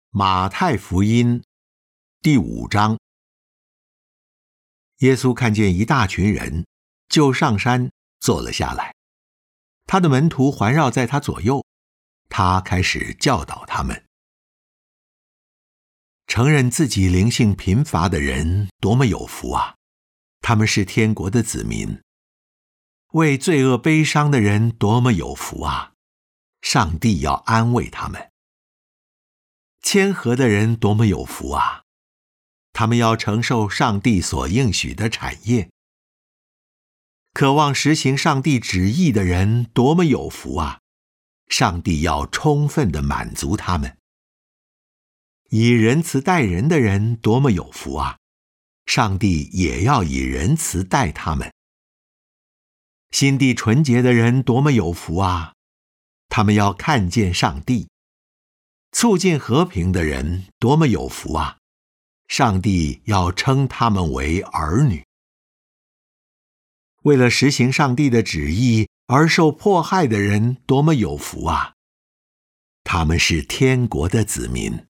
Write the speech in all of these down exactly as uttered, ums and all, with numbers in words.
马太福音第五章，耶稣看见一大群人，就上山坐了下来。他的门徒环绕在他左右，他开始教导他们。承认自己灵性贫乏的人多么有福啊！他们是天国的子民。为罪恶悲伤的人多么有福啊！上帝要安慰他们。谦和的人多么有福啊！他们要承受上帝所应许的产业。渴望实行上帝旨意的人多么有福啊！上帝要充分地满足他们。以仁慈待人的人多么有福啊！上帝也要以仁慈待他们。心地纯洁的人多么有福啊！他们要看见上帝。促进和平的人多么有福啊！上帝要称他们为儿女。为了实行上帝的旨意而受迫害的人多么有福啊！他们是天国的子民。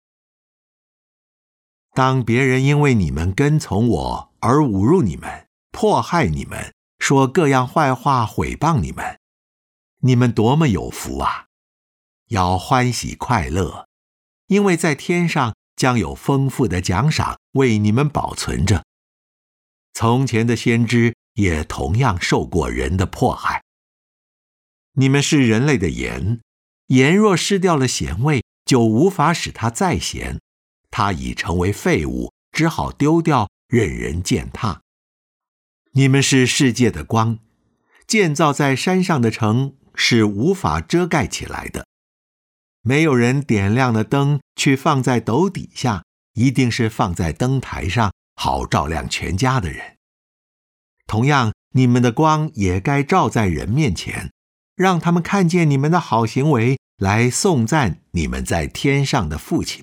当别人因为你们跟从我而侮辱你们、迫害你们、说各样坏话毁谤你们，你们多么有福啊！要欢喜快乐，因为在天上将有丰富的奖赏为你们保存着。从前的先知也同样受过人的迫害。你们是人类的盐，盐若失掉了咸味，就无法使它再咸，它已成为废物，只好丢掉，任人践踏。你们是世界的光，建造在山上的城是无法遮盖起来的。没有人点亮了灯去放在斗底下，一定是放在灯台上，好照亮全家的人。同样，你们的光也该照在人面前，让他们看见你们的好行为，来颂赞你们在天上的父亲。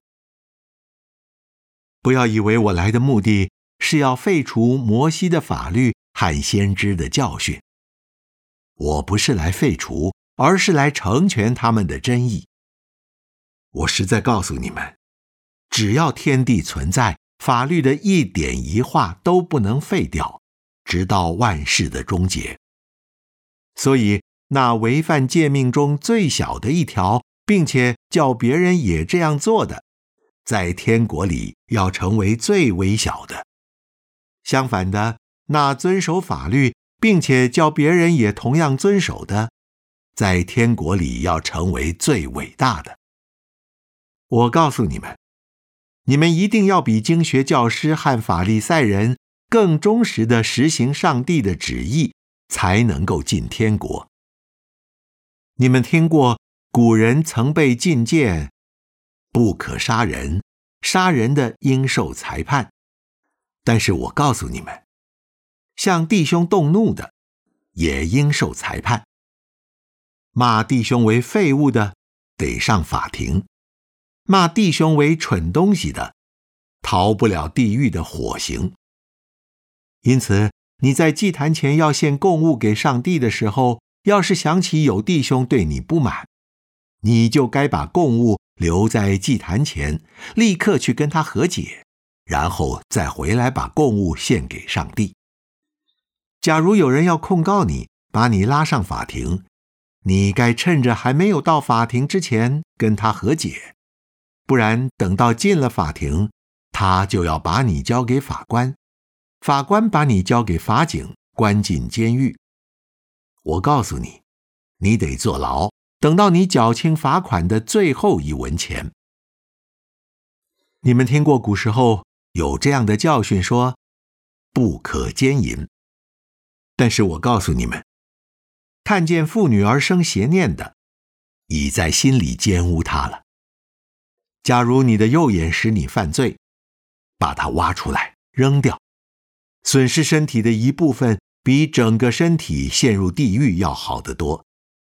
不要以为我来的目的是要废除摩西的法律和先知的教训。我不是来废除，而是来成全他们的真意。我实在告诉你们，只要天地存在，法律的一点一画都不能废掉，直到万事的终结。所以那违反诫命中最小的一条，并且叫别人也这样做的，在天国里要成为最微小的。相反的，那遵守法律并且叫别人也同样遵守的，在天国里要成为最伟大的。我告诉你们，你们一定要比经学教师和法利赛人更忠实地实行上帝的旨意，才能够进天国。你们听过古人曾被禁戒，不可杀人，杀人的应受裁判。但是我告诉你们，向弟兄动怒的，也应受裁判。骂弟兄为废物的，得上法庭。骂弟兄为蠢东西的，逃不了地狱的火刑。因此，你在祭坛前要献供物给上帝的时候，要是想起有弟兄对你不满，你就该把供物留在祭坛前，立刻去跟他和解，然后再回来把供物献给上帝。假如有人要控告你，把你拉上法庭，你该趁着还没有到法庭之前跟他和解。不然等到进了法庭，他就要把你交给法官，法官把你交给法警，关进监狱。我告诉你，你得坐牢，等到你缴清罚款的最后一文钱。你们听过古时候有这样的教训说，不可奸淫。但是我告诉你们，看见妇女而生邪念的，已在心里奸污她了。假如你的右眼使你犯罪，把它挖出来扔掉，损失身体的一部分比整个身体陷入地狱要好得多。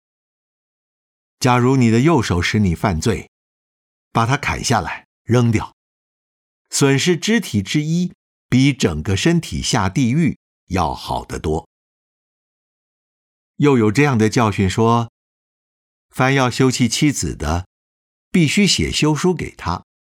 假如你的右手使你犯罪，把它砍下来扔掉，损失肢体之一比整个身体下地狱要好得多。又有这样的教训说，凡要休弃妻子的，必须写休书给他，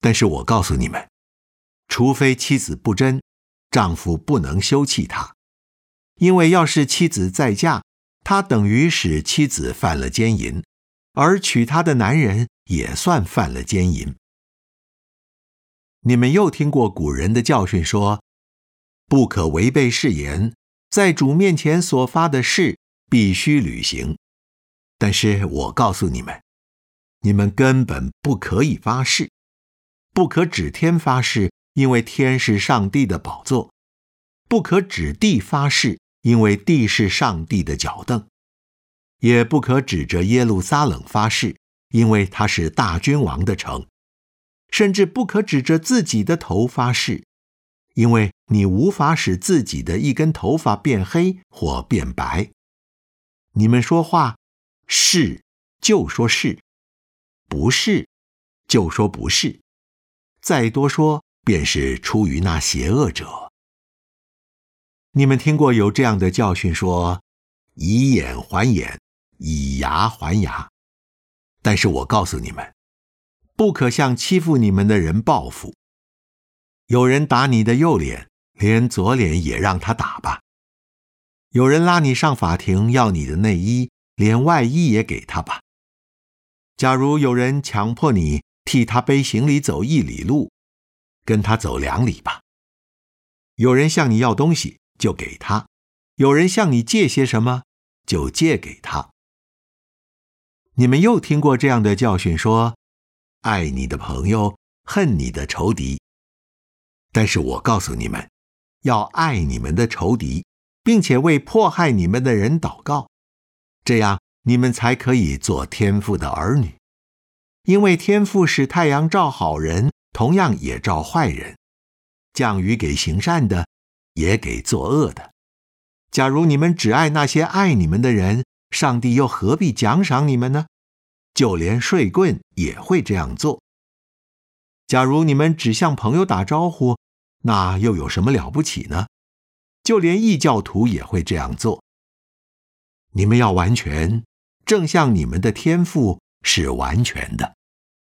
但是我告诉你们，除非妻子不贞，丈夫不能休弃她。因为要是妻子再嫁，他等于使妻子犯了奸淫，而娶她的男人也算犯了奸淫。你们又听过古人的教训说，不可违背誓言，在主面前所发的誓必须履行。但是我告诉你们，你们根本不可以发誓，不可指天发誓，因为天是上帝的宝座；不可指地发誓，因为地是上帝的脚凳；也不可指着耶路撒冷发誓，因为它是大君王的城；甚至不可指着自己的头发誓，因为你无法使自己的一根头发变黑或变白。你们说话，是就说是，不是就说不是，再多说便是出于那邪恶者。你们听过有这样的教训说，以眼还眼，以牙还牙。但是我告诉你们，不可向欺负你们的人报复。有人打你的右脸，连左脸也让他打吧。有人拉你上法庭要你的内衣，连外衣也给他吧。假如有人强迫你替他背行李走一里路，跟他走两里吧。有人向你要东西，就给他；有人向你借些什么，就借给他。你们又听过这样的教训说，爱你的朋友，恨你的仇敌。但是我告诉你们，要爱你们的仇敌，并且为迫害你们的人祷告，这样你们才可以做天父的儿女。因为天父使太阳照好人，同样也照坏人，降雨给行善的，也给作恶的。假如你们只爱那些爱你们的人，上帝又何必奖赏你们呢？就连睡棍也会这样做。假如你们只向朋友打招呼，那又有什么了不起呢？就连异教徒也会这样做。你们要完全，正像你们的天父是完全的。